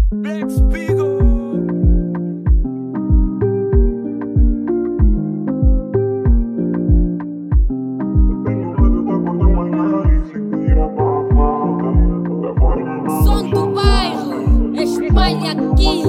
Black Spiegel. Som do bairro, espalha aqui.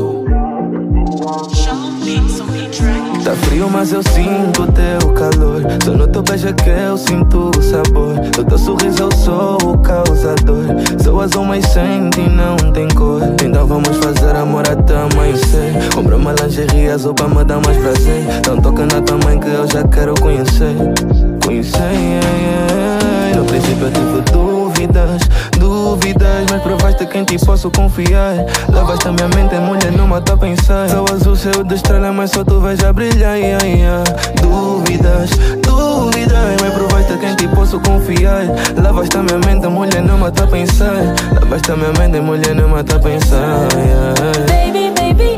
Tá frio, mas eu sinto o teu calor. Só no teu beijo é que eu sinto o sabor. No teu sorriso eu sou o causador. Sou azul, mas sente e não tem cor. Então vamos fazer amor até amanhecer. Compra uma lingerie azul pra me dar mais prazer. Não toca na tua mãe que eu já quero conhecer. No princípio eu tive dúvidas, mas provaste quem te posso confiar. Levaste a minha mente, mulher, não mata a pensar. Céu azul, céu de estrela, mas só tu vais a brilhar. Dúvidas, mas provaste quem te posso confiar. Levaste a minha mente, mulher, não mata a pensar. Levaste a minha mente, mulher, não mata a pensar. Baby, baby,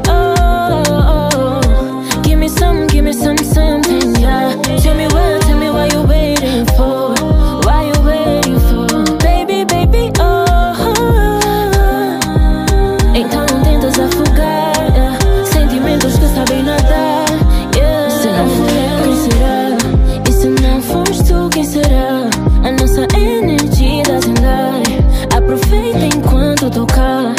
oh. Give me something, yeah. Tell me what you waiting for. Why you waiting for? Baby, baby, oh. Então não tentas afogar, yeah. Sentimentos que sabem nadar, yeah. Se não fui eu, quem será? E se não foste tu, quem será? A nossa energia doesn't lie. Aproveita enquanto tô cá.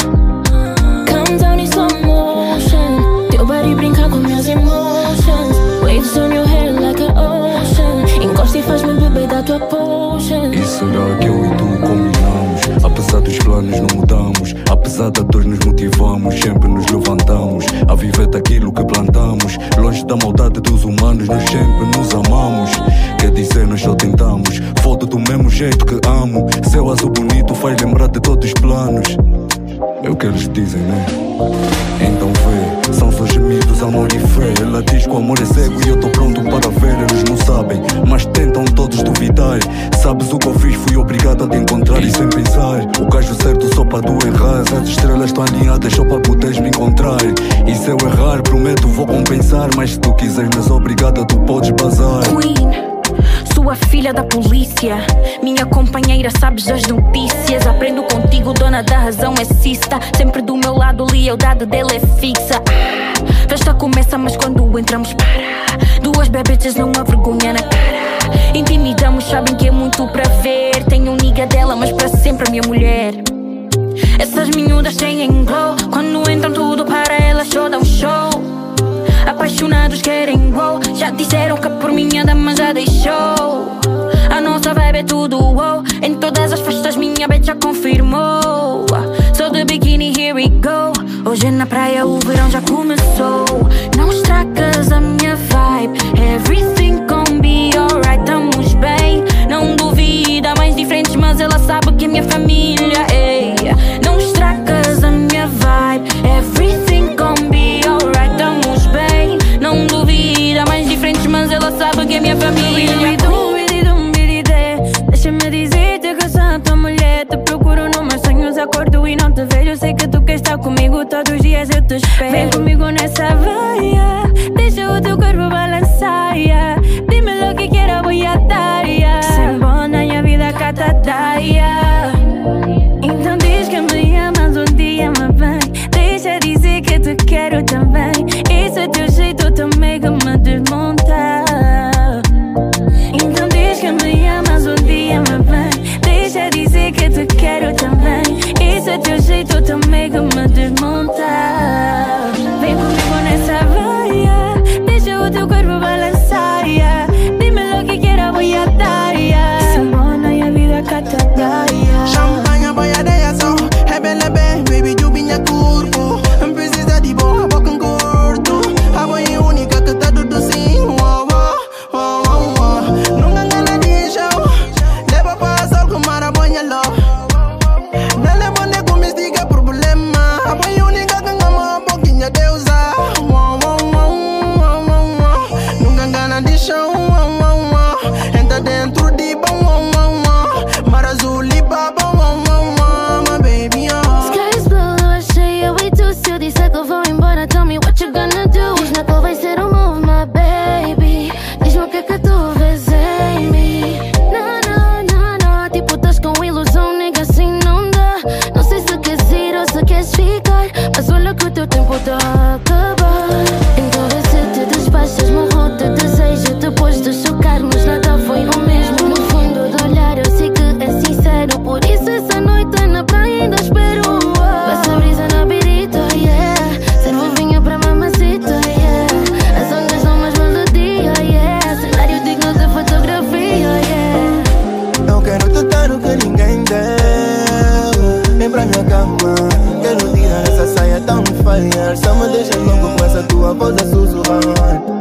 Calm down in slow motion. Teu body brinca com meus emotions. Waves on your hair like an ocean. Encosta e faz-me beber da tua potion. E será que eu e tu combinamos? Apesar dos planos não mudamos. Apesar da dor nos motivamos. Sempre nos levantamos a viver daquilo que plantamos. Longe da maldade dos humanos, nós sempre nos amamos. Quer dizer, nós só tentamos. Foto do mesmo jeito que amo. Céu azul bonito faz lembrar de todos os planos. É o que eles dizem, né? Então vê, são só gemidos, amor e fé. Ela diz que o amor é cego e eu tô pronto para ver. Eles não sabem, mas tentam todos duvidar. Sabes o que eu fiz? Fui obrigado a te encontrar e sem pensar. O gajo certo só para tu errar. As estrelas estão alinhadas só para poderes me encontrar. E se eu errar, prometo vou compensar. Mas se tu quiseres, mas obrigada, tu podes bazar. Queen, sua filha da polícia, minha companheira, sabes das notícias. Aprendo contigo, dona da razão é cista. Sempre do meu lado, lealdade dele é fixa. Festa começa, mas quando entramos para. Duas bebês não há vergonha na cara. Intimidamos, sabem que é muito para ver. Tenho um nigga dela, mas para sempre a minha mulher. Essas miúdas têm glow. Quando entram tudo para elas só dá um show. Apaixonados querem wow. Já disseram que por minha dama já deixou. A nossa vibe é tudo wow. Em todas as festas minha bitch já confirmou. Sou de biquíni, here we go. Hoje na praia o verão já começou. Não estragas a minha vibe. Everything gon' be alright. Estamos bem, não duvida. Mais diferentes, mas ela sabe que é minha família, ei. Não estragas a minha vibe. Everything gon' be alright. Estamos bem, não duvida. Mais diferentes, mas ela sabe que é minha família. Deixa-me dizer-te que sou tua mulher. Te procuro nos meus sonhos, acordo e não te vejo. Sei que tu queres estar comigo, todos os dias eu te espero. Vem comigo nessa vaia, deixa o teu corpo balançar, yeah. Dime lo que quiero, voy a dar, yeah. Sem bona e a vida catataia. Então diz que me amas, um dia me vem. Deixa dizer que te quero também. Esse é teu jeito também que me desmonta. Então diz que me amas, um dia me vem. Deixa dizer que te quero também. Esse é teu jeito também que me desmonta. Vem comigo nessa vaia, deixa o teu corpo balançar, yeah. Dime lo que quiero, voy a dar, yeah. Sem bona e a vida catataia. me deixas louco com essa tua voz a sussurrar.